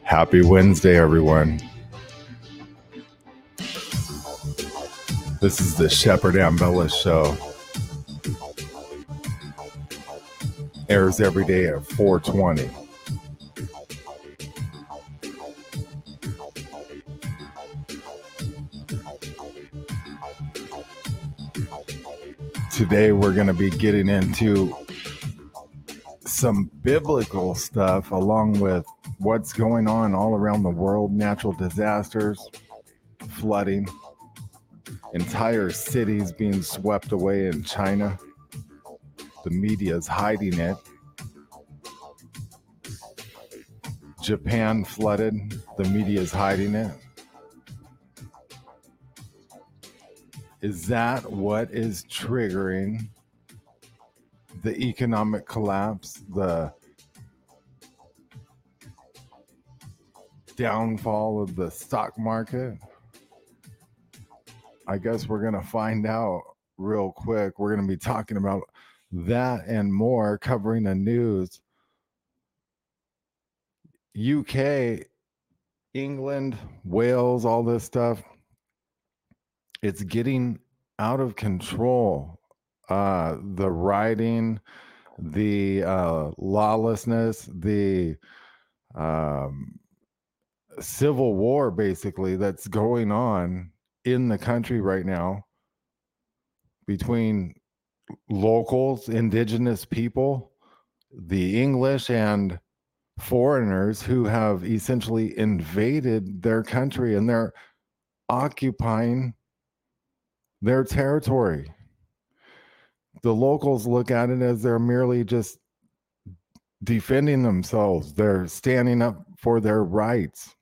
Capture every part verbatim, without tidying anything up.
Happy Wednesday, everyone. This is the Shepherd Ambella Show. Airs every day at four twenty. Today we're going to be getting into some biblical stuff along with what's going on all around the world, natural disasters, flooding, entire cities being swept away in China. The media is hiding it. Japan flooded. The media is hiding it. Is that what is triggering the economic collapse, the downfall of the stock market? I guess we're going to find out real quick. We're going to be talking about that and more, covering the news. U K, England, Wales, all this stuff. It's getting out of control. Uh, the rioting, the uh, lawlessness, the um, civil war, basically, that's going on in the country right now between locals, indigenous people, the English, and foreigners who have essentially invaded their country, and they're occupying their territory. The locals look at it as they're merely just defending themselves. They're standing up for their rights.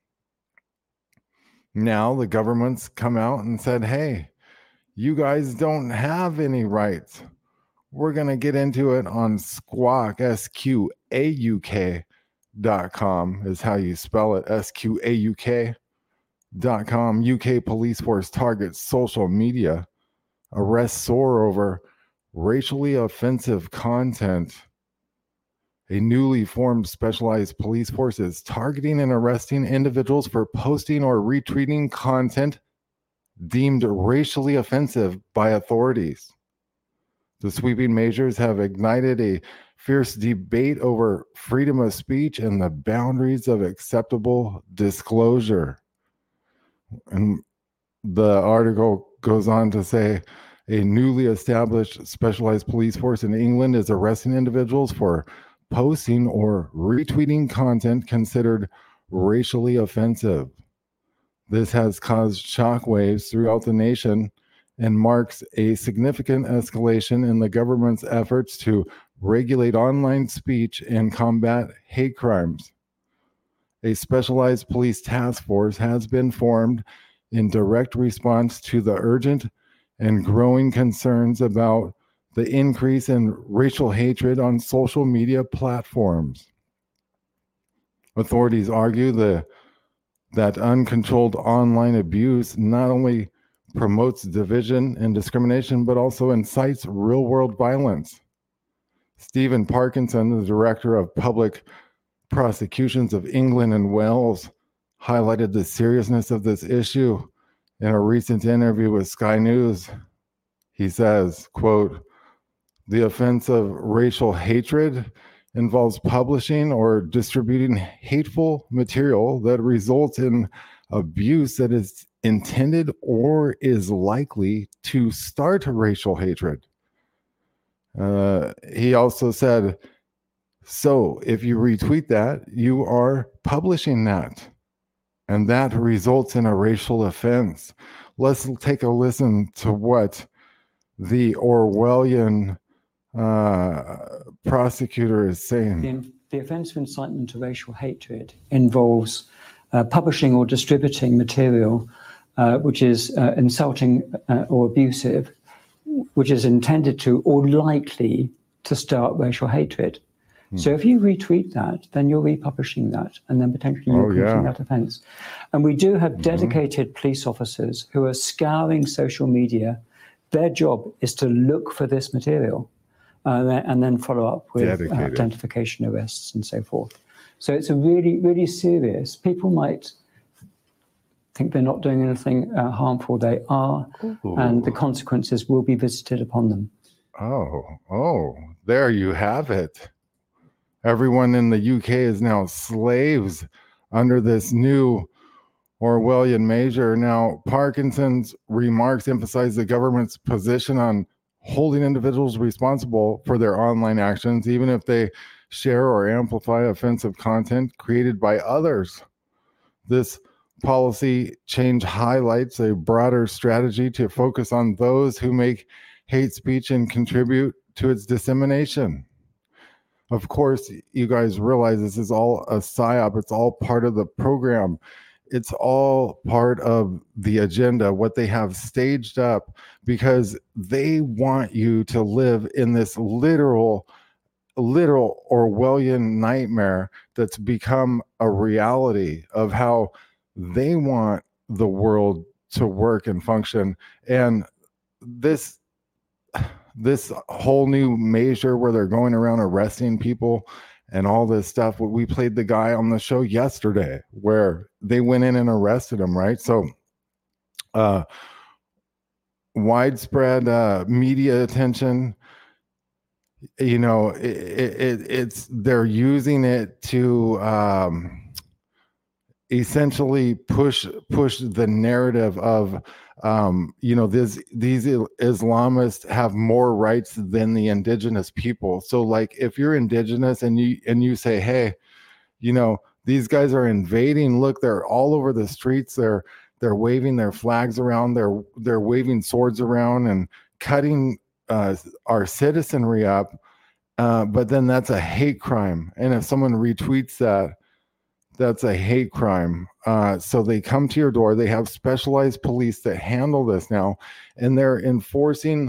Now the government's come out and said, hey, you guys don't have any rights. We're going to get into it on Squawk, S Q A U K dot com is how you spell it, S Q A U K dot com. U K police force targets social media. Arrests soar over racially offensive content. A newly formed specialized police force is targeting and arresting individuals for posting or retweeting content deemed racially offensive by authorities. The sweeping measures have ignited a fierce debate over freedom of speech and the boundaries of acceptable disclosure. And the article goes on to say, a newly established specialized police force in England is arresting individuals for posting or retweeting content considered racially offensive. This has caused shockwaves throughout the nation and marks a significant escalation in the government's efforts to regulate online speech and combat hate crimes. A specialized police task force has been formed in direct response to the urgent and growing concerns about the increase in racial hatred on social media platforms. Authorities argue the, that uncontrolled online abuse not only promotes division and discrimination, but also incites real-world violence. Stephen Parkinson, the director of public prosecutions of England and Wales, highlighted the seriousness of this issue in a recent interview with Sky News. He says, quote, the offense of racial hatred involves publishing or distributing hateful material that results in abuse that is intended or is likely to start racial hatred. Uh, he also said, so if you retweet that, you are publishing that. And that results in a racial offense. Let's take a listen to what the Orwellian uh, prosecutor is saying. The, the offense of incitement to racial hatred involves uh, publishing or distributing material uh, which is uh, insulting uh, or abusive, which is intended to or likely to start racial hatred. So if you retweet that, then you're republishing that, and then potentially you're Oh, committing yeah. that offense. And we do have Mhm. dedicated police officers who are scouring social media. Their job is to look for this material uh, and then follow up with uh, Dedicated. identification arrests and so forth. So it's a really, really serious. People might think they're not doing anything uh, harmful. They are, Ooh. And the consequences will be visited upon them. Oh, oh, there you have it. Everyone in the U K is now slaves under this new Orwellian measure. Now, Parkinson's remarks emphasize the government's position on holding individuals responsible for their online actions, even if they share or amplify offensive content created by others. This policy change highlights a broader strategy to focus on those who make hate speech and contribute to its dissemination. Of course, you guys realize this is all a psyop. It's all part of the program. It's all part of the agenda, what they have staged up, because they want you to live in this literal, literal Orwellian nightmare that's become a reality of how they want the world to work and function. And this this whole new measure where they're going around arresting people and all this stuff. We played the guy on the show yesterday where they went in and arrested him, right? So uh, widespread uh, media attention, you know, it, it, it's they're using it to um, essentially push push the narrative of um you know this these Islamists have more rights than the indigenous people. So like if you're indigenous and you and you say, hey, you know, these guys are invading, look, they're all over the streets, they're they're waving their flags around, they're they're waving swords around and cutting uh our citizenry up, uh but then that's a hate crime, and if someone retweets that, that's a hate crime. Uh, so they come to your door. They have specialized police that handle this now, and they're enforcing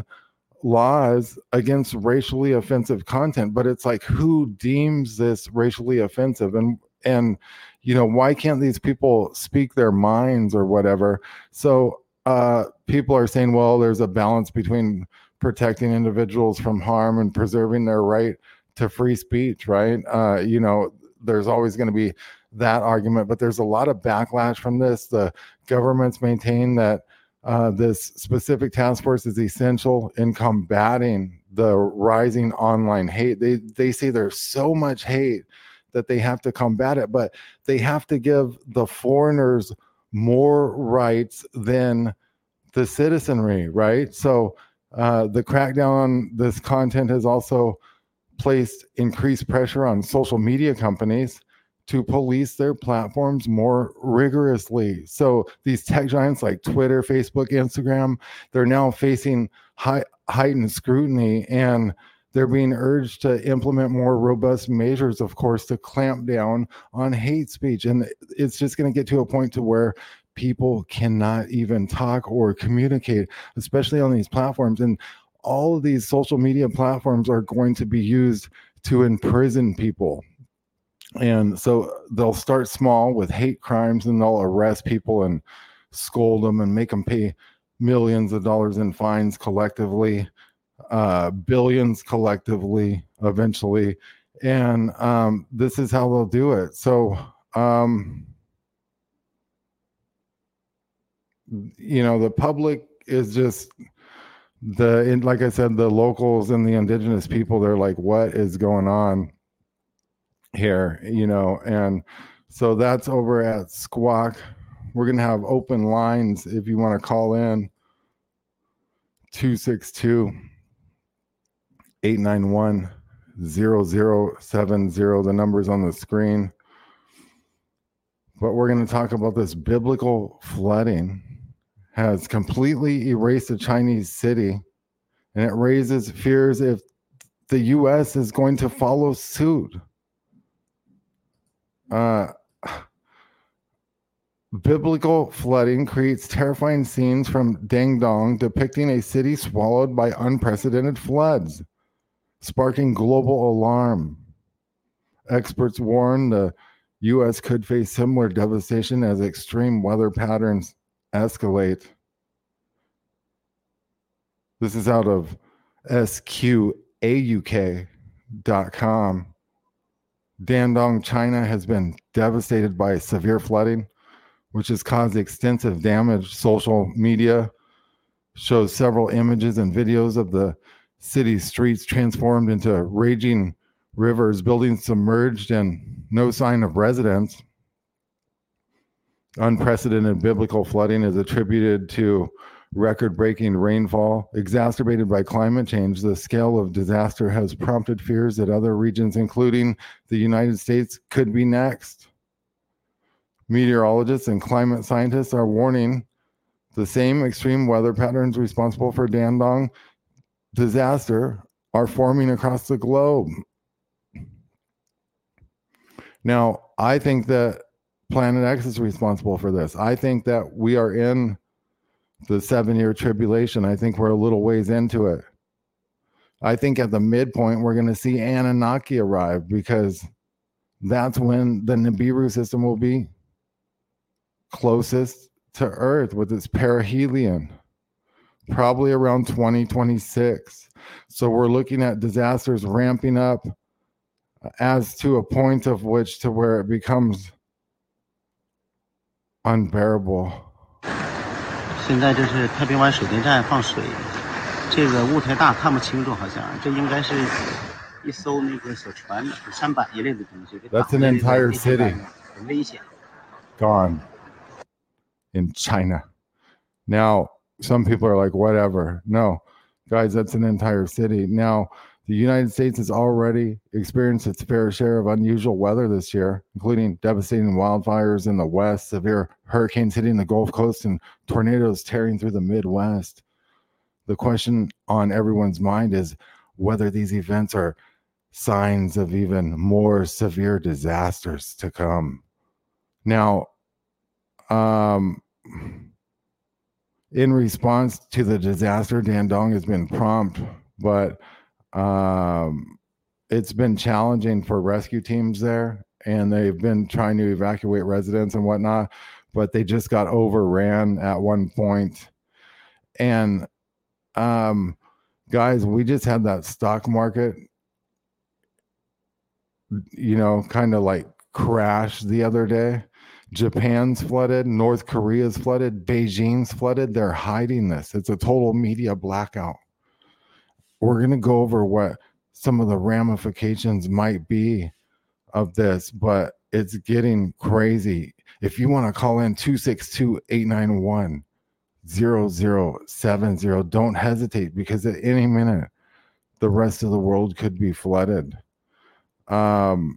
laws against racially offensive content. But it's like, who deems this racially offensive? And, and you know, why can't these people speak their minds or whatever? So uh, people are saying, well, there's a balance between protecting individuals from harm and preserving their right to free speech, right? Uh, you know, there's always going to be that argument, but there's a lot of backlash from this. The governments maintain that uh, this specific task force is essential in combating the rising online hate. They they say there's so much hate that they have to combat it, but they have to give the foreigners more rights than the citizenry, right? So uh, the crackdown on this content has also placed increased pressure on social media companies to police their platforms more rigorously. So these tech giants like Twitter, Facebook, Instagram, they're now facing high, heightened scrutiny, and they're being urged to implement more robust measures, of course, to clamp down on hate speech. And it's just going to get to a point to where people cannot even talk or communicate, especially on these platforms. And all of these social media platforms are going to be used to imprison people. And so they'll start small with hate crimes, and they'll arrest people and scold them and make them pay millions of dollars in fines collectively, uh, billions collectively eventually. And um, this is how they'll do it. So, um, you know, the public is just the, like I said, the locals and the indigenous people, they're like, what is going on here, you know? And so that's over at Squawk. We're going to have open lines if you want to call in. Two six two, eight nine one, zero zero seven zero. The number's on the screen. But we're going to talk about this biblical flooding has completely erased a Chinese city, and it raises fears if the U S is going to follow suit. Uh, biblical flooding creates terrifying scenes from Dandong depicting a city swallowed by unprecedented floods, sparking global alarm. Experts warn the U S could face similar devastation as extreme weather patterns escalate. This is out of S Q A U K dot com. Dandong, China has been devastated by severe flooding, which has caused extensive damage. Social media shows several images and videos of the city's streets transformed into raging rivers, buildings submerged, and no sign of residents. Unprecedented biblical flooding is attributed to record-breaking rainfall, exacerbated by climate change. The scale of disaster has prompted fears that other regions, including the United States, could be next. Meteorologists and climate scientists are warning the same extreme weather patterns responsible for Dandong disaster are forming across the globe. Now, I think that Planet X is responsible for this. I think that we are in the seven-year tribulation. I think we're a little ways into it. I think at the midpoint, we're going to see Anunnaki arrive, because that's when the Nibiru system will be closest to Earth with its perihelion, probably around twenty twenty-six. So we're looking at disasters ramping up as to a point of which to where it becomes unbearable. 现在这是太平湾水电站放水，这个雾太大看不清楚，好像这应该是一艘那个小船、舢板一类的东西。 That's an entire city 很危险。 Gone in China. Now, some people are like, whatever. No, guys, that's an entire city. Now, the United States has already experienced its fair share of unusual weather this year, including devastating wildfires in the West, severe hurricanes hitting the Gulf Coast, and tornadoes tearing through the Midwest. The question on everyone's mind is whether these events are signs of even more severe disasters to come. Now, um, in response to the disaster, Dandong has been prompt, but um, it's been challenging for rescue teams there, and they've been trying to evacuate residents and whatnot, but they just got overran at one point. And um, guys, we just had that stock market, you know, kind of like crash the other day. Japan's flooded, North Korea's flooded, Beijing's flooded. They're hiding this. It's a total media blackout. We're going to go over what some of the ramifications might be of this, but it's getting crazy. If you want to call in two six two, eight nine one, zero zero seven zero, don't hesitate, because at any minute, the rest of the world could be flooded. Um,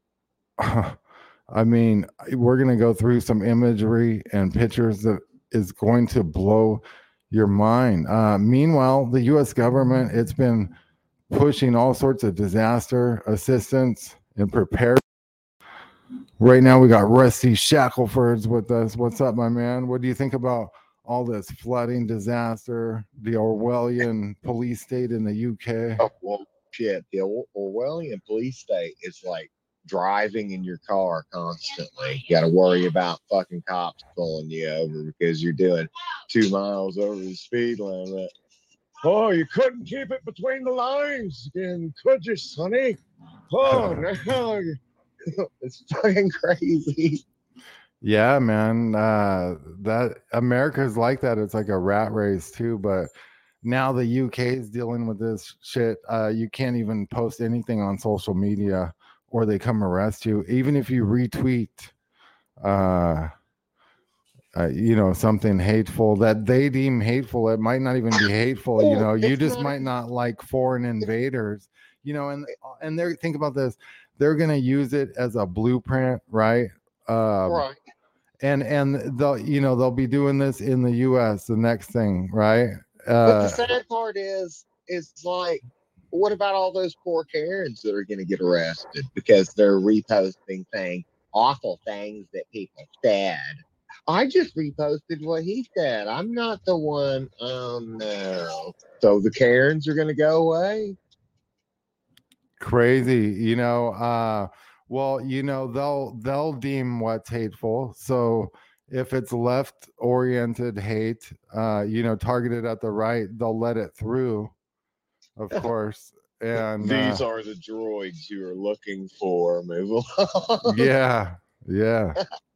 I mean, we're going to go through some imagery and pictures that is going to blow your mind. Uh, meanwhile, the U S government, it's been pushing all sorts of disaster assistance and prepared. Right now, we got Rusty Shackelford's with us. What's up, my man? What do you think about all this flooding disaster, the Orwellian police state in the U K? Oh, well, shit. The Or- Orwellian police state is like driving in your car constantly. You got to worry about fucking cops pulling you over because you're doing two miles over the speed limit. Oh, you couldn't keep it between the lines again, could you, Sonny? Oh, no. It's fucking crazy. Yeah, man. Uh, that America's like that. It's like a rat race too. But now the U K is dealing with this shit. Uh, you can't even post anything on social media, or they come arrest you. Even if you retweet, uh, uh, you know, something hateful that they deem hateful, it might not even be hateful. You know, you just might not like foreign invaders. You know, and and they're think about this. They're gonna use it as a blueprint, right? Um, Right. And and they'll you know they'll be doing this in the U S. The next thing, right? But Uh, the sad part is, is like, what about all those poor Karens that are going to get arrested because they're reposting things, awful things that people said? I just reposted what he said. I'm not the one. Oh no! So the Karens are going to go away. crazy, you know. Uh, well, you know they'll they'll deem what's hateful. So if it's left-oriented hate, uh, you know, targeted at the right, they'll let it through, of course. And these uh, are the droids you are looking for. Move along. yeah, yeah.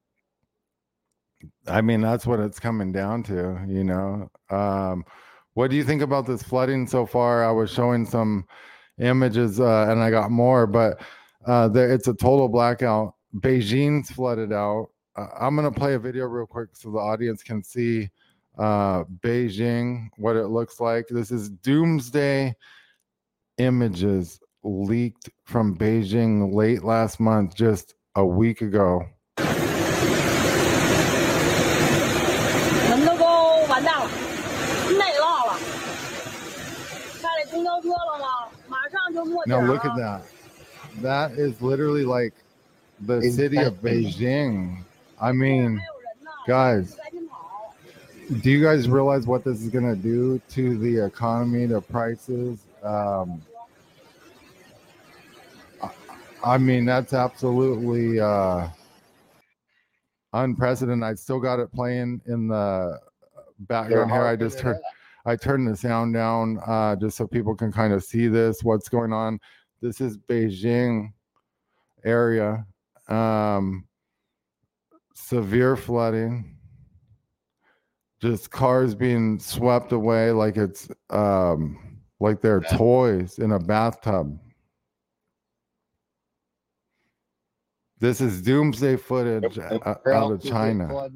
I mean, that's what it's coming down to, you know. Um, what do you think about this flooding so far? I was showing some images, uh, and I got more, but uh, there, it's a total blackout. Beijing's flooded out. Uh, I'm gonna play a video real quick so the audience can see uh, Beijing, what it looks like. This is doomsday images leaked from Beijing late last month, just a week ago. 门都都完蛋了，内涝了，下来公交车了吗？马上就没底 Now 儿 look at 了。 that. That is literally like the city of Beijing. I mean, 还有人呢， guys, 赶紧跑。 do you guys realize what this is going to do to the economy, the prices? Um, I, I mean, that's absolutely uh, unprecedented. I still got it playing in the background here. I just turned, I turned the sound down uh, just so people can kind of see this, what's going on. This is Beijing area. Um, severe flooding. Just cars being swept away like it's um, like they're toys in a bathtub. This is doomsday footage uh, out of China.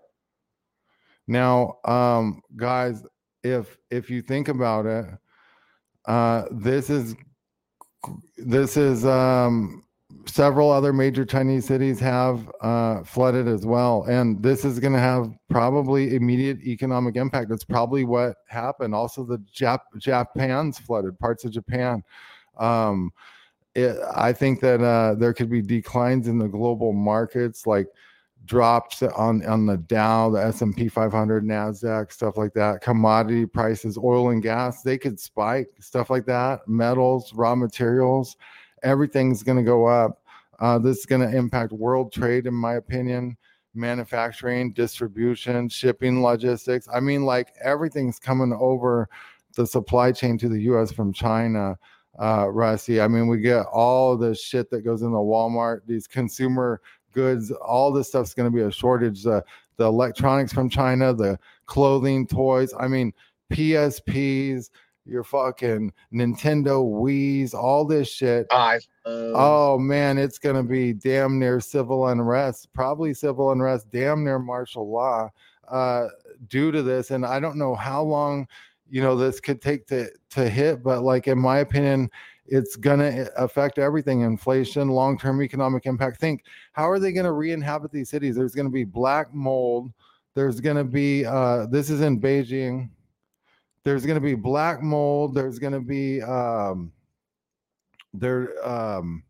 Now, um, guys, if if you think about it, uh, this is this is um, several other major Chinese cities have uh, flooded as well, and this is going to have probably immediate economic impact. That's probably what happened. Also, the Jap- Japan's flooded, parts of Japan. Um, it, I think that uh, there could be declines in the global markets, like drops on on the Dow, the S and P five hundred, NASDAQ, stuff like that. Commodity prices, oil and gas, they could spike, stuff like that. Metals, raw materials, everything's going to go up. Uh, this is going to impact world trade, in my opinion, manufacturing, distribution, shipping, logistics. I mean, like everything's coming over the supply chain to the U S from China. Uh, Rusty, I mean, we get all the shit that goes into Walmart, these consumer goods, all this stuff's going to be a shortage. The the electronics from China, the clothing, toys. I mean, P S Ps, your fucking Nintendo Wii's, all this shit. iPhone. Oh man, it's going to be damn near civil unrest, probably civil unrest, damn near martial law uh, due to this. And I don't know how long, you know, this could take to to hit, but like in my opinion, it's going to affect everything. Inflation, long-term economic impact. Think, how are they going to re-inhabit these cities? There's going to be black mold. There's going to be, uh, this is in Beijing. There's going to be black mold. There's going to be, um, there, um,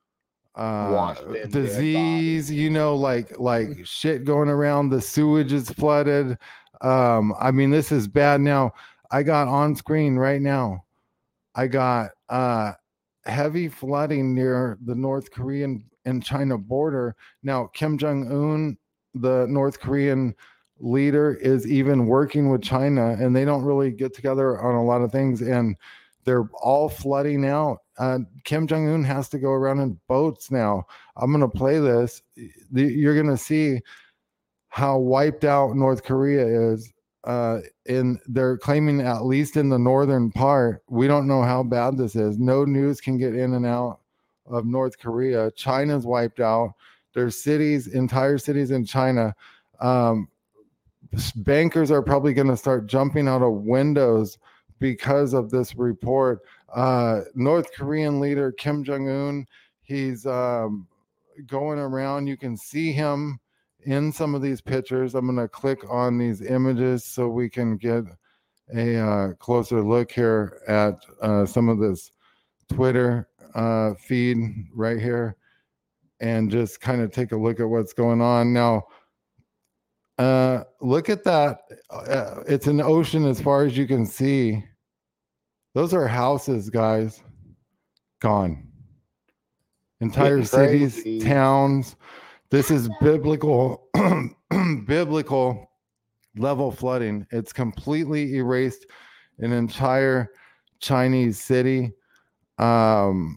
uh, disease, you know, like, like shit going around. The sewage is flooded. Um, I mean, this is bad. Now, I got on screen right now. I got uh, heavy flooding near the North Korean and China border. Now, Kim Jong-un, the North Korean leader, is even working with China, and they don't really get together on a lot of things, and they're all flooding out. Uh, Kim Jong-un has to go around in boats now. I'm going to play this. You're going to see how wiped out North Korea is. Uh, in they're claiming, at least in the northern part, we don't know how bad this is. No news can get in and out of North Korea. China's wiped out. There's cities, entire cities in China. Um, bankers are probably going to start jumping out of windows because of this report. Uh, North Korean leader Kim Jong-un, he's um, going around. You can see him in some of these pictures. I'm going to click on these images so we can get a uh, closer look here at uh, some of this Twitter uh, feed right here, and just kind of take a look at what's going on. Now, uh, look at that. Uh, it's an ocean as far as you can see. Those are houses, guys. Gone. Entire cities, towns. This is biblical, biblical level flooding. It's completely erased an entire Chinese city. Um,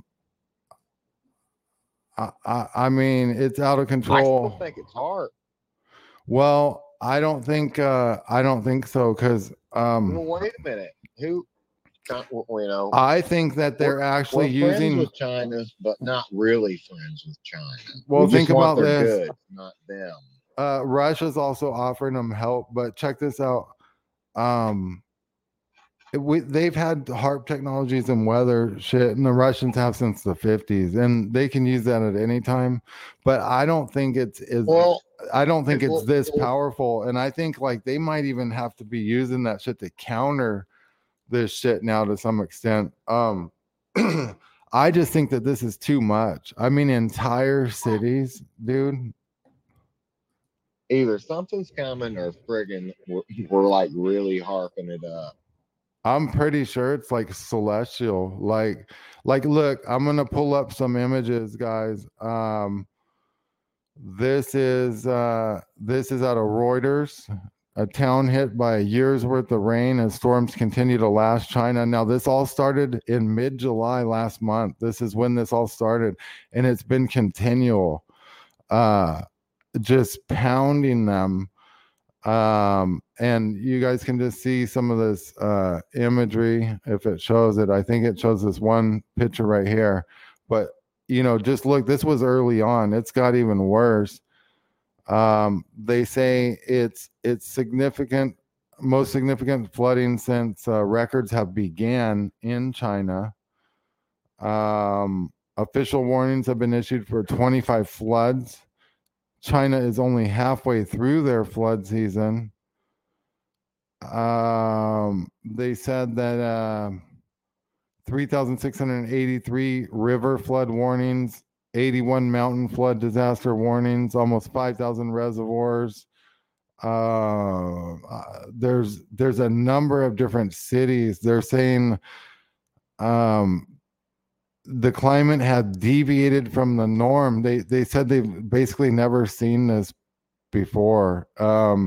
I, I, I mean, it's out of I control. still think it's hard. Well, I don't think uh, I don't think so because um, Well, wait a minute. Who, you know, I think that they're we're, actually we're friends using. with China, but not really friends with China. Well, we think just want about their this. goods, not them. Uh, Russia's also offering them help, but check this out. Um, it- we they've had HARP technologies and weather shit, and the Russians have since the fifties, and they can use that at any time. But I don't think it's is. Well, I don't think it it's will- this it will- powerful, and I think like they might even have to be using that shit to counter this shit now to some extent. Um, I just think that this is too much. I mean, entire cities, dude. either something's coming or friggin' we're, we're like really harping it up. I'm pretty sure it's like celestial. Like, like, look, I'm gonna pull up some images, guys. Um, this is uh, this is out of Reuters. A town hit by a year's worth of rain as storms continue to lash China. Now, this all started in mid-July last month. This is when this all started, and it's been continual, uh, just pounding them. Um, and you guys can just see some of this uh, imagery if it shows it. I think it shows this one picture right here. But, you know, just look, this was early on. It's got even worse. Um, they say it's it's significant, most significant flooding since uh, records have began in China. Um, official warnings have been issued for twenty-five floods. China is only halfway through their flood season. Um, they said that uh, three thousand six hundred eighty-three river flood warnings, eighty-one mountain flood disaster warnings, almost five thousand reservoirs. Uh, uh, there's there's a number of different cities. They're saying um, the climate had deviated from the norm. They they said they've basically never seen this before. Um,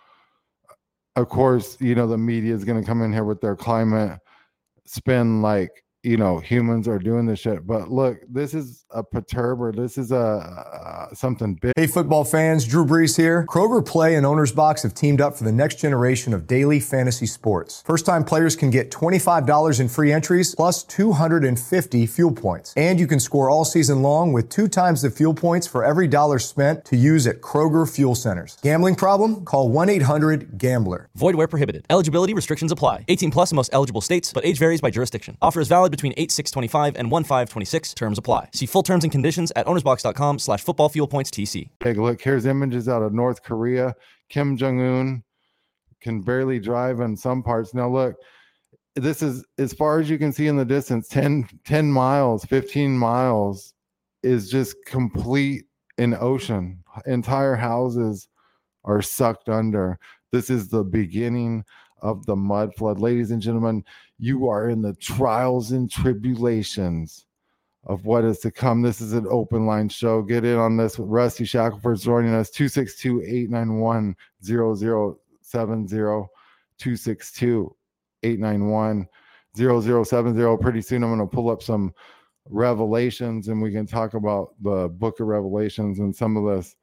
of course, you know the media is going to come in here with their climate spin, like, you know, humans are doing this shit. But look, this is a perturber. This is a uh, something big. Hey, football fans, Drew Brees here. Kroger Play and Owner's Box have teamed up for the next generation of daily fantasy sports. First-time players can get twenty-five dollars in free entries plus two hundred fifty fuel points. And you can score all season long with two times the fuel points for every dollar spent to use at Kroger Fuel Centers. Gambling problem? Call one eight hundred gambler. Void where prohibited. Eligibility restrictions apply. eighteen plus in most eligible states, but age varies by jurisdiction. Offer is valid between eight six twenty-five and one five twenty-six. Terms apply. See full terms and conditions at ownersbox.com slash football fuel points TC. Take a look. Here's images out of North Korea. Kim Jong-un can barely drive in some parts. Now look, this is as far as you can see in the distance, ten, ten miles, fifteen miles is just complete in ocean. Entire houses are sucked under. This is the beginning of the mud flood. Ladies and gentlemen, you are in the trials and tribulations of what is to come. This is an open line show. Get in on this with Rusty Shackelford joining us. two six two, eight nine one, zero zero seven zero. two six two, eight nine one, zero zero seven zero. Pretty soon I'm going to pull up some revelations and we can talk about the book of Revelations and some of this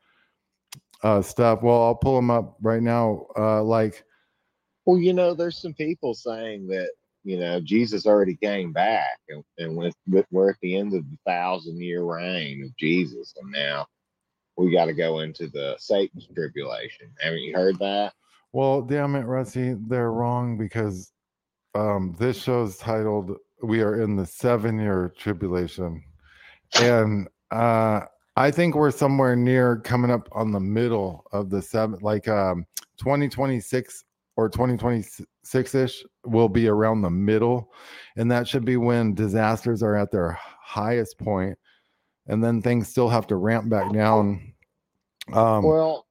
uh, stuff. Well, I'll pull them up right now. Uh, like, Well, you know, there's some people saying that, you know, Jesus already came back and, and with, with, we're at the end of the thousand year reign of Jesus. And now we got to go into the Satan's tribulation. Haven't you heard that? well, damn it, Rusty, they're wrong because um, this show's titled "We Are in the Seven-Year Tribulation," and uh, I think we're somewhere near coming up on the middle of the seven, like um, twenty twenty-six or twenty twenty-six ish will be around the middle, and that should be when disasters are at their highest point, and then things still have to ramp back down. Um, Well,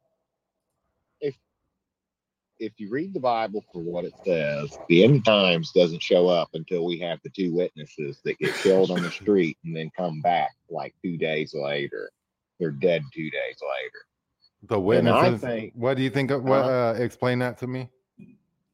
if if you read the Bible for what it says, the end times doesn't show up until we have the two witnesses that get killed on the street and then come back like two days later. They're dead two days later. the And I witnesses. think- What do you think? Of, what? Uh, Uh, explain that to me.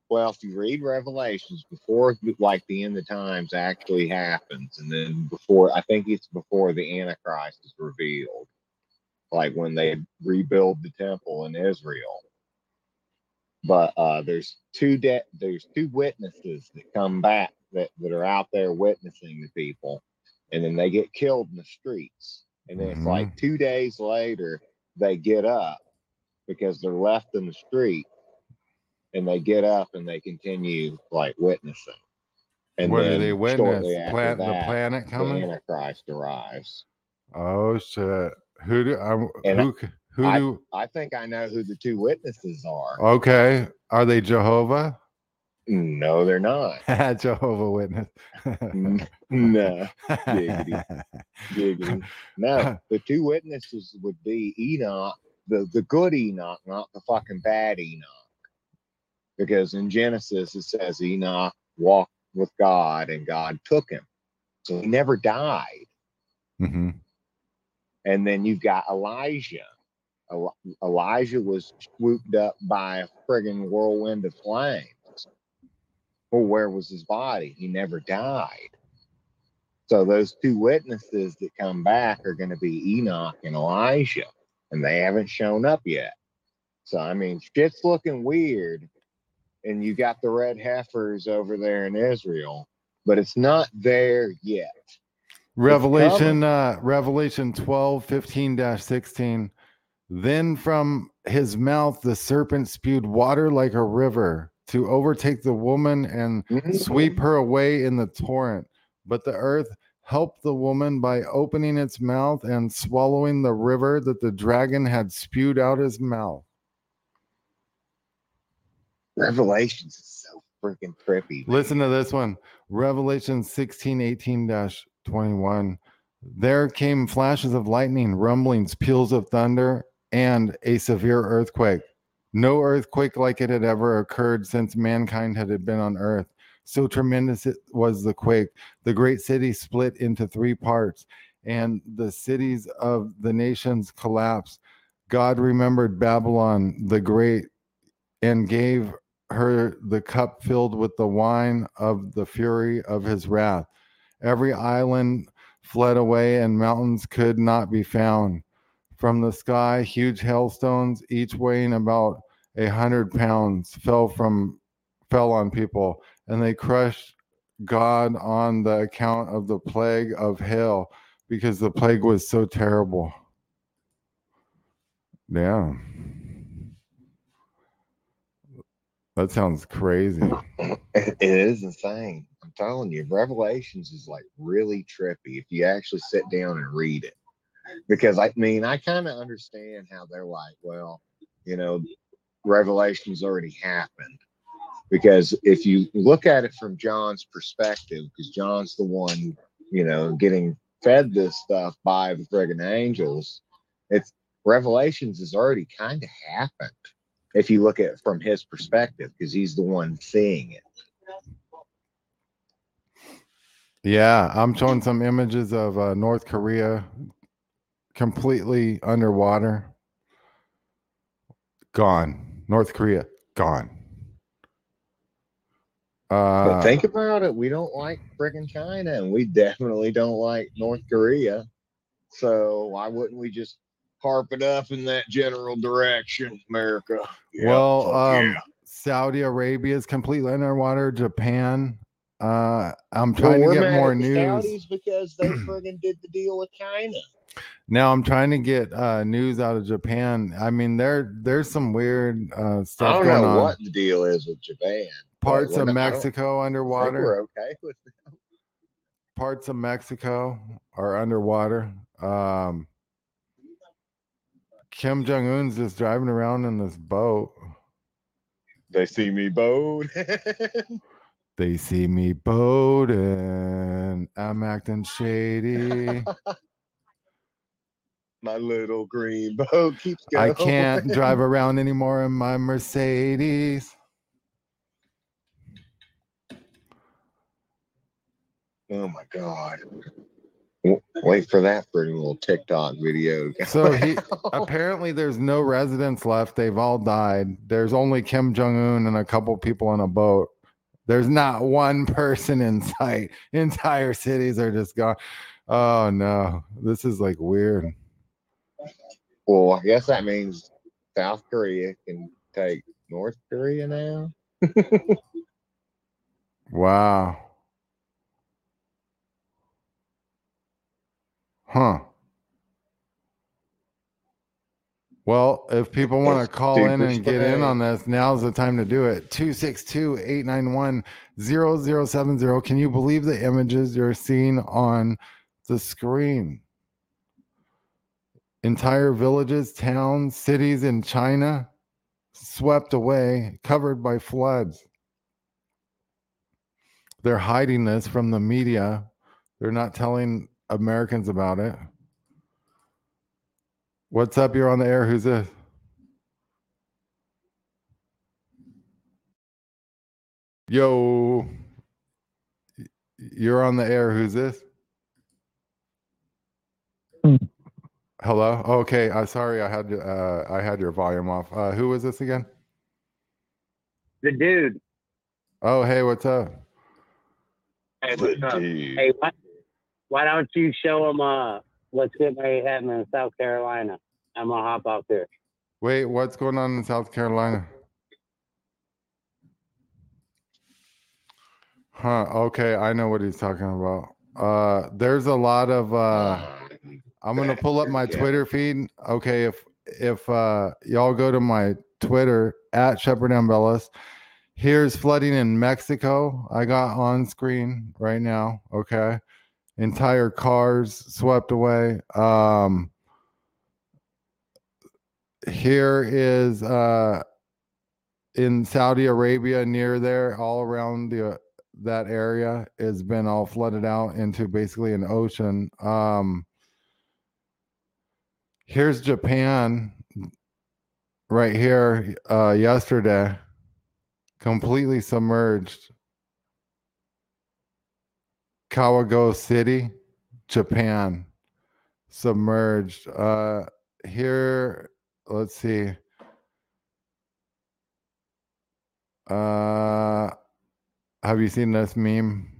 Well, if you read Revelations before, like the end of times actually happens, and then before, I think it's before the Antichrist is revealed, like when they rebuild the temple in Israel. But uh, there's two de- there's two witnesses that come back that, that are out there witnessing to people, and then they get killed in the streets. And then Mhm. it's like two days later they get up because they're left in the street, and they get up and they continue like witnessing. And What do then they witness? shortly after Plant, the that, planet the coming? Antichrist arrives. Oh shit! Who do I, And who who I, do? I think I know who the two witnesses are. Okay, are they Jehovah? No, they're not. Jehovah Witness. N- No, giggity, giggity. No, the two witnesses would be Enoch, the, the good Enoch, not the fucking bad Enoch. Because in Genesis it says Enoch walked with God and God took him. So he never died. Mm-hmm. And then you've got Elijah. El- Elijah was swooped up by a friggin' whirlwind of flames. Well, where was his body? He never died. So those two witnesses that come back are going to be Enoch and Elijah, and they haven't shown up yet. So, I mean, shit's looking weird, and you got the red heifers over there in Israel, but it's not there yet. Revelation, uh, Revelation twelve, fifteen dash sixteen. Then from his mouth the serpent spewed water like a river to overtake the woman and Mm-hmm. sweep her away in the torrent. But the earth helped the woman by opening its mouth and swallowing the river that the dragon had spewed out his mouth. Revelations is so freaking trippy. Man. Listen to this one. Revelation sixteen, eighteen dash twenty-one. There came flashes of lightning, rumblings, peals of thunder, and a severe earthquake. No earthquake like it had ever occurred since mankind had been on earth. So tremendous it was the quake. The great city split into three parts, and the cities of the nations collapsed. God remembered Babylon the Great and gave her the cup filled with the wine of the fury of his wrath. Every island fled away, and mountains could not be found. From the sky, huge hailstones, each weighing about a hundred pounds, fell from fell on people, and they crushed God on the account of the plague of hail, because the plague was so terrible. Yeah. That sounds crazy. It is insane. I'm telling you, Revelations is like really trippy if you actually sit down and read it. Because I mean, I kind of understand how they're like, well, you know, Revelations already happened. Because if you look at it from John's perspective, because John's the one, you know, getting fed this stuff by the friggin' angels, it's Revelations has already kind of happened. If you look at it from his perspective, because he's the one seeing it. Yeah, I'm showing some images of uh, North Korea completely underwater. Gone. North Korea, gone. Uh, But think about it. We don't like friggin' China, and we definitely don't like North Korea. So why wouldn't we just harp it up in that general direction, America? Yeah, well, um, yeah. Saudi Arabia is completely underwater. Japan. Uh, I'm Well, trying we're to get mad more at the news. Saudis because they friggin' did the deal with China. Now I'm trying to get uh, news out of Japan. I mean, there there's some weird uh, I stuff don't going know on. what the deal is with Japan. but Parts we're of not- I don't Mexico think underwater. we're okay with it. Parts of Mexico are underwater. Um, Kim Jong Un's just driving around in this boat. They see me boat. They see me boating. I'm acting shady. My little green boat keeps going. I can't drive around anymore in my Mercedes. Oh my God. Wait for that pretty little TikTok video. So he apparently there's no residents left. They've all died. There's only Kim Jong-un and a couple people on a boat. There's not one person in sight. Entire cities are just gone. Oh no, this is like weird. Well, I guess that means South Korea can take North Korea now. Wow. Huh. Well, if people want to call in and get in on this, now's the time to do it. two six two, eight nine one, zero zero seven zero. Can you believe the images you're seeing on the screen? Entire villages, towns, cities in China swept away, covered by floods. They're hiding this from the media. They're not telling Americans about it. What's up? You're on the air. Who's this? Yo. You're on the air. Who's this? Hello. Okay. I'm uh, sorry. I had uh, I had your volume off. Uh, who was this again? The dude. Oh, hey. What's up? Hey, what's up? Hey, why, why don't you show them uh, what's getting ready to happen in South Carolina? I'm gonna hop out there. Wait, what's going on in South Carolina? Huh. Okay, I know what he's talking about. Uh, there's a lot of. Uh, I'm gonna pull up my Twitter feed. Okay, if if uh, y'all go to my Twitter at Shepherd Ambellis. Here's flooding in Mexico. I got on screen right now. Okay. Entire cars swept away. Um, here is uh, in Saudi Arabia, near there, all around the uh, that area has been all flooded out into basically an ocean. Um, here's Japan right here uh, yesterday. Completely submerged. Kawagoe City, Japan, submerged. Uh, here, let's see. Uh, have you seen this meme?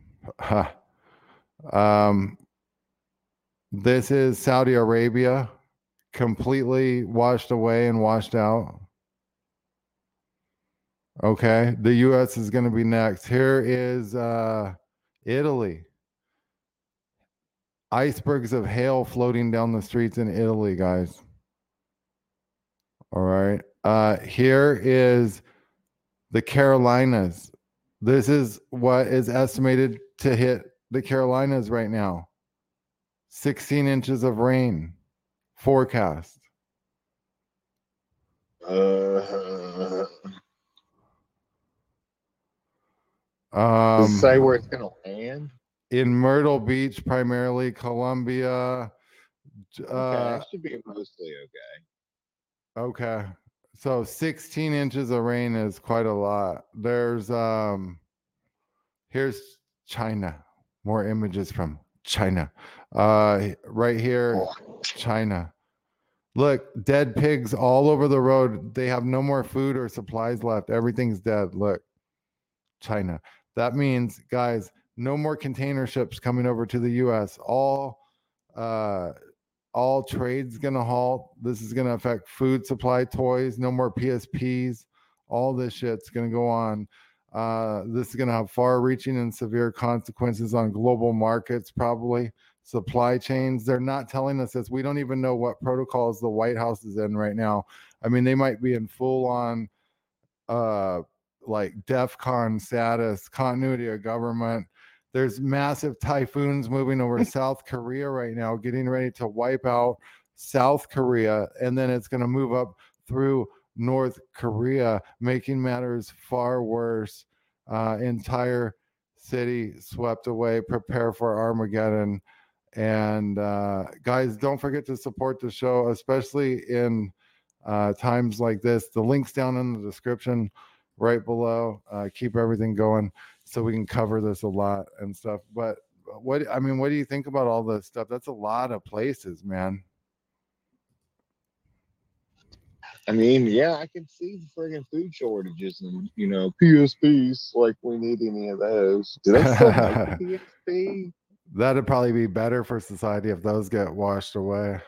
um, this is Saudi Arabia, completely washed away and washed out. Okay, the U S is going to be next. Here is uh, Italy. Icebergs of hail floating down the streets in Italy, guys. All right. Uh, here is the Carolinas. This is what is estimated to hit the Carolinas right now. sixteen inches of rain forecast. Uh, Um, Does it say where it's going to land? In Myrtle Beach, primarily Columbia. Okay, Uh, that should be mostly okay. okay. So sixteen inches of rain is quite a lot. There's, um, here's China. More images from China. Uh, right here, China. Look, dead pigs all over the road. They have no more food or supplies left. Everything's dead. Look, China. That means, guys, no more container ships coming over to the U S. All, uh, all trade's gonna halt. This is gonna affect food supply, toys. No more P S Ps. All this shit's gonna go on. Uh, this is gonna have far-reaching and severe consequences on global markets, probably supply chains. They're not telling us this. We don't even know what protocols the White House is in right now. I mean, they might be in full-on, uh. like DEFCON status, continuity of government. There's massive typhoons moving over South Korea right now, getting ready to wipe out South Korea, and then it's going to move up through North Korea, making matters far worse. Uh, entire city swept away. Prepare for Armageddon. And uh, guys, don't forget to support the show, especially in uh, times like this. The link's down in the description right below. Uh, keep everything going so we can cover this a lot and stuff. But what I mean, what do you think about all this stuff? That's a lot of places, man. I mean, yeah, I can see the friggin' food shortages and, you know, P S Ps, like we need any of those. Do they still make the P S P? That'd probably be better for society if those get washed away.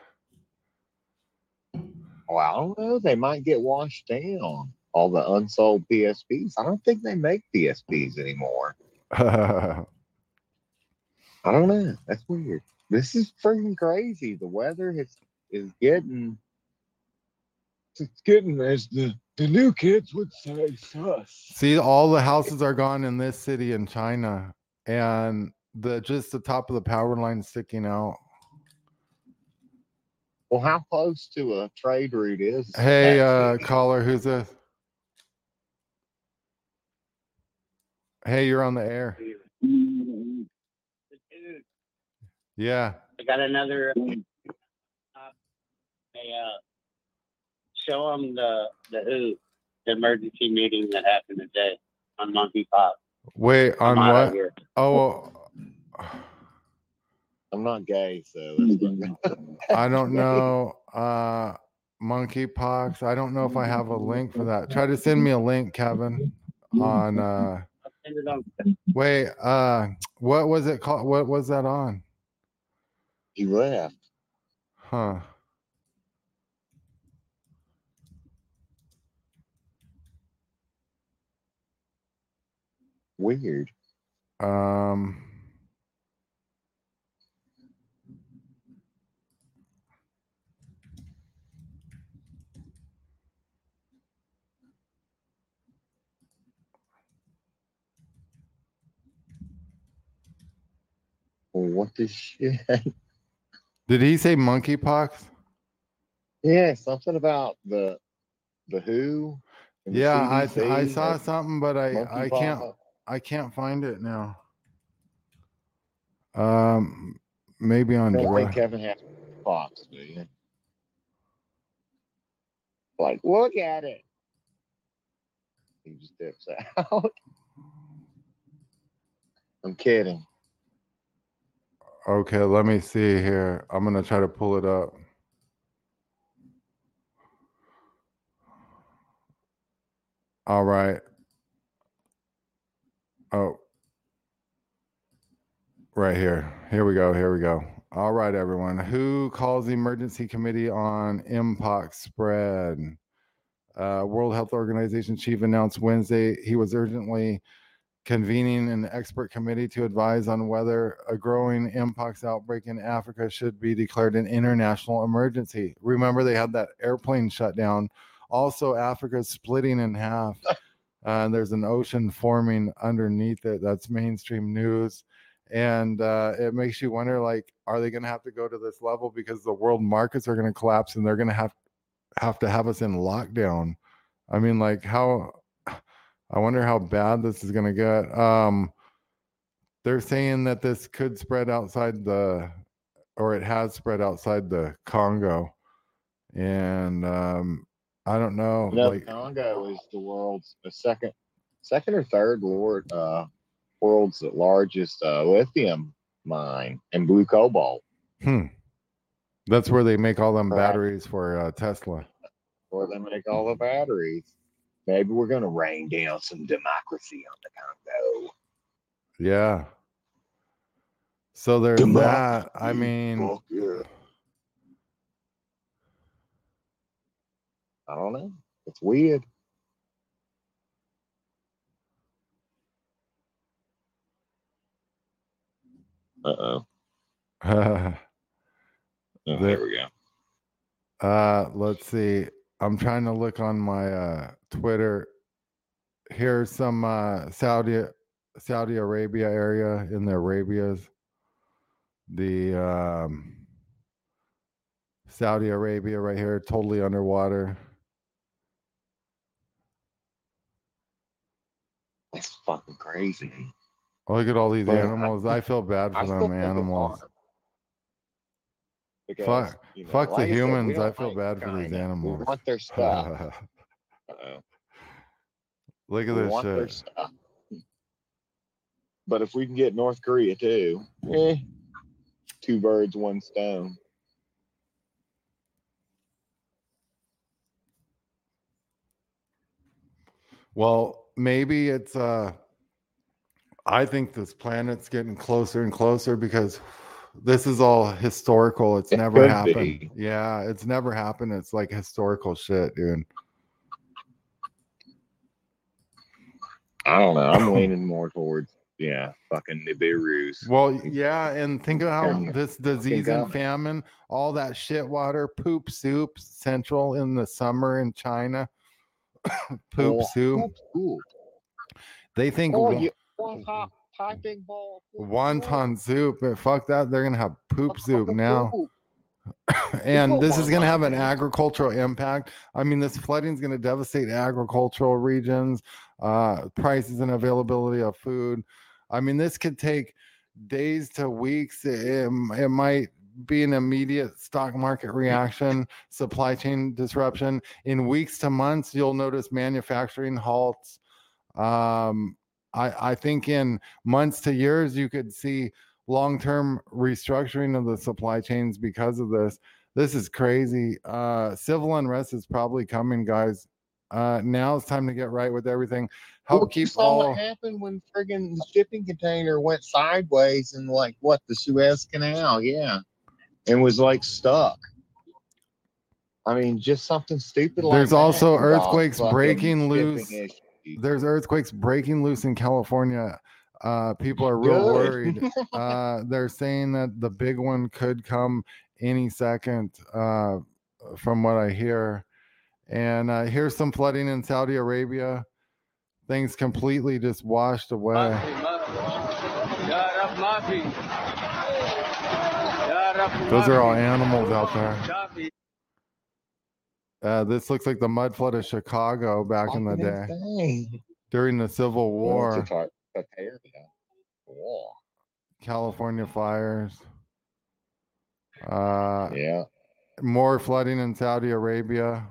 Well, I don't know. They might get washed down. All the unsold P S Ps. I don't think they make P S Ps anymore. I don't know. That's weird. This is freaking crazy. The weather is is getting it's getting, as the, the new kids would say, sus. See, all the houses are gone in this city in China, and the just the top of the power line sticking out. Well, how close to a trade route is? Hey, uh, caller, who's this? Hey, you're on the air. Yeah. I got another. Uh, they, uh, show them the the who the emergency meeting that happened today on monkeypox. Wait, on what? Oh, I'm not gay, so I don't know. Uh, monkeypox. I don't know if I have a link for that. Try to send me a link, Kevin. On uh, wait, uh, what was it called? What was that on? He left. Huh. Weird. Um. What the shit? Did he say monkeypox? Yeah, something about the the who. and the Yeah, I C D C, I saw like something, but I I monkeypox. can't I can't find it now. Um, maybe on. I don't Dra- think Kevin has Fox, do you? Like, look at it. He just dips out. I'm kidding. Okay, let me see here. I'm gonna try to pull it up. All right. Oh, right here. Here we go. Here we go. All right, everyone. Who calls the emergency committee on Mpox spread? Uh, World Health Organization chief announced Wednesday he was urgently convening an expert committee to advise on whether a growing Mpox outbreak in Africa should be declared an international emergency. Remember, they had that airplane shutdown. Also, Africa's splitting in half. Uh, and there's an ocean forming underneath it. That's mainstream news. And uh, it makes you wonder, like, are they going to have to go to this level because the world markets are going to collapse and they're going to have have to have us in lockdown? I mean, like, how... I wonder how bad this is going to get. Um, they're saying that this could spread outside the, or it has spread outside the Congo. And um, I don't know. No, like, Congo is the world's the second, second or third Lord, uh, world's largest uh, lithium mine and blue cobalt. Hmm. That's where they make all them Right. batteries for uh, Tesla. Where they make all the batteries. Maybe we're going to rain down some democracy on the Congo. Yeah. So there's Democracy. that. I mean, Fuck yeah. I don't know. It's weird. Uh-oh. uh, Oh, there we go. Uh, let's see. I'm trying to look on my uh, Twitter. Here's some uh, Saudi Saudi Arabia area in the Arabias. The um, Saudi Arabia right here, totally underwater. That's fucking crazy. Look at all these But animals. I feel bad I for still them think it's animals. hard. Because, Fuck, you know, fuck like the I said, we humans. don't I feel like bad for these China. animals. We want their stuff. Uh-oh. Look at We this want their shit. stuff. But if we can get North Korea too, eh, two birds, one stone. Well, maybe it's uh I think this planet's getting closer and closer because this is all historical. It's It never could happened. be. Yeah, it's never happened. It's like historical shit, dude. I don't know. I'm leaning more towards yeah, fucking Nibiru's. Well, yeah, and think of how And this disease fucking and God. famine, all that shit water, poop soup, central in the summer in China, poop Oh, soup. poop soup. They think Oh, wa- you want hot piping ball? wonton soup, but fuck that, they're gonna have poop soup now. Poop. And put this is going to have an wonton. agricultural impact. I mean, this flooding is going to devastate agricultural regions, uh, prices and availability of food. I mean, this could take days to weeks. It, it might be an immediate stock market reaction, supply chain disruption. In weeks to months, you'll notice manufacturing halts. Um, I, I think in months to years, you could see long-term restructuring of the supply chains because of this. This is crazy. Uh, civil unrest is probably coming, guys. Uh, now it's time to get right with everything. Help Well, you keep saw all. what happened when friggin' the shipping container went sideways in like what the Suez Canal, yeah, and was like stuck. I mean, just something stupid like There's that. also can cause earthquakes fucking breaking shipping loose. issues. There's earthquakes breaking loose in California. Uh, people are real Good. worried. Uh, they're saying that the big one could come any second, uh, from what I hear. And uh, here's some flooding in Saudi Arabia. Things completely just washed away. Those are all animals out there. Uh, this looks like the mud flood of Chicago back in the day Insane. during the Civil Well, War. it's a tar- a area. War. California fires. Uh, Yeah. more flooding in Saudi Arabia.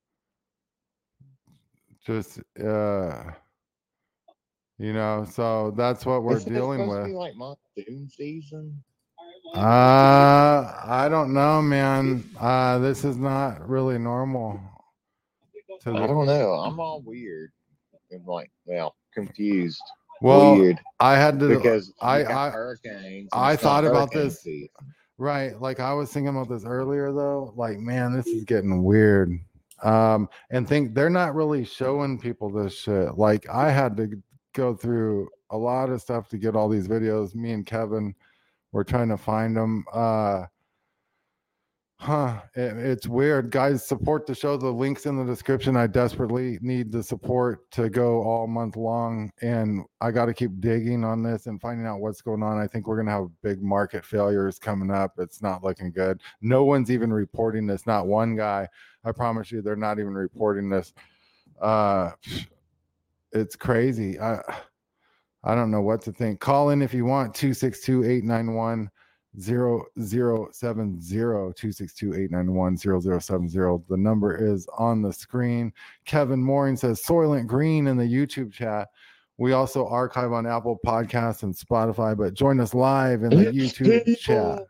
Just, uh, you know, so that's what we're Isn't it dealing supposed with. to be like monsoon season? Uh, I don't know, man. Uh, this is not really normal. To I the, don't know. I'm all weird. I'm like, well, confused. well, Weird. I had to. Because I you got I hurricanes. and I it's not thought about hurricane this. season. Right, like I was thinking about this earlier, though. Like, man, this is getting weird. Um, and think they're not really showing people this shit. Like, I had to go through a lot of stuff to get all these videos. Me and Kevin were trying to find them. Uh, huh? It, it's weird, guys. Support the show. The links in the description. I desperately need the support to go all month long, and I got to keep digging on this and finding out what's going on. I think we're gonna have big market failures coming up. It's not looking good. No one's even reporting this. Not one guy. I promise you, they're not even reporting this. Uh, it's crazy. I I don't know what to think. Call in if you want. two six two, eight nine one, zero zero seven zero. two six two, eight nine one, zero zero seven zero. The number is on the screen. Kevin Mooring says Soylent Green in the YouTube chat. We also archive on Apple Podcasts and Spotify, but join us live in the YouTube chat.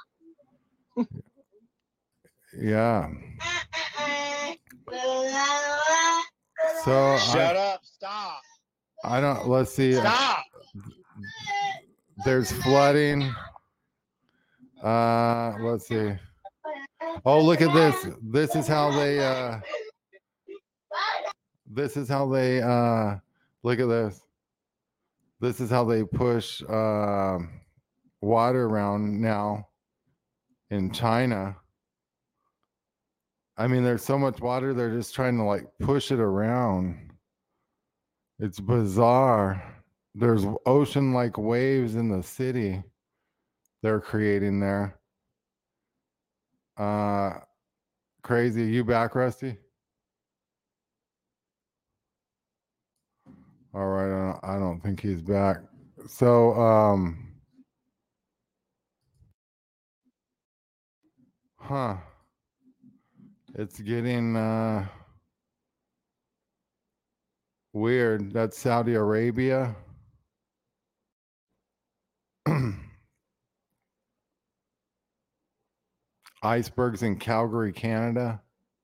Yeah. So Shut I, up. Stop. I don't, let's see. Stop. There's flooding. Uh, let's see. Oh, look at this. This is how they, uh, this is how they, uh, look at this. This is how they push, uh, water around now in China. I mean, there's so much water, they're just trying to like push it around. It's bizarre. There's ocean like waves in the city they're creating there. Uh, crazy. You back, Rusty? All right. I don't, I don't think he's back. So, um, huh. It's getting uh, weird. That's Saudi Arabia. Icebergs in Calgary, Canada.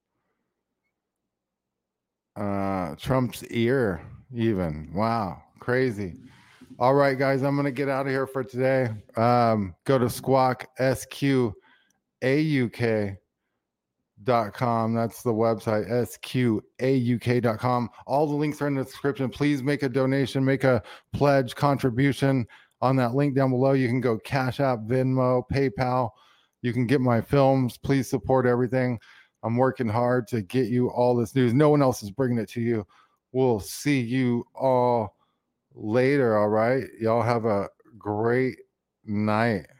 Uh, Trump's ear, even. Wow, crazy. All right, guys, I'm going to get out of here for today. Um, go to Squawk, S Q A U K dot com. That's the website, S Q A U K dot com. All the links are in the description. Please make a donation, make a pledge contribution on that link down below. You can go Cash App, Venmo, PayPal. You can get my films. Please support everything. I'm working hard to get you all this news. No one else is bringing it to you. We'll see you all later. All right. Y'all have a great night.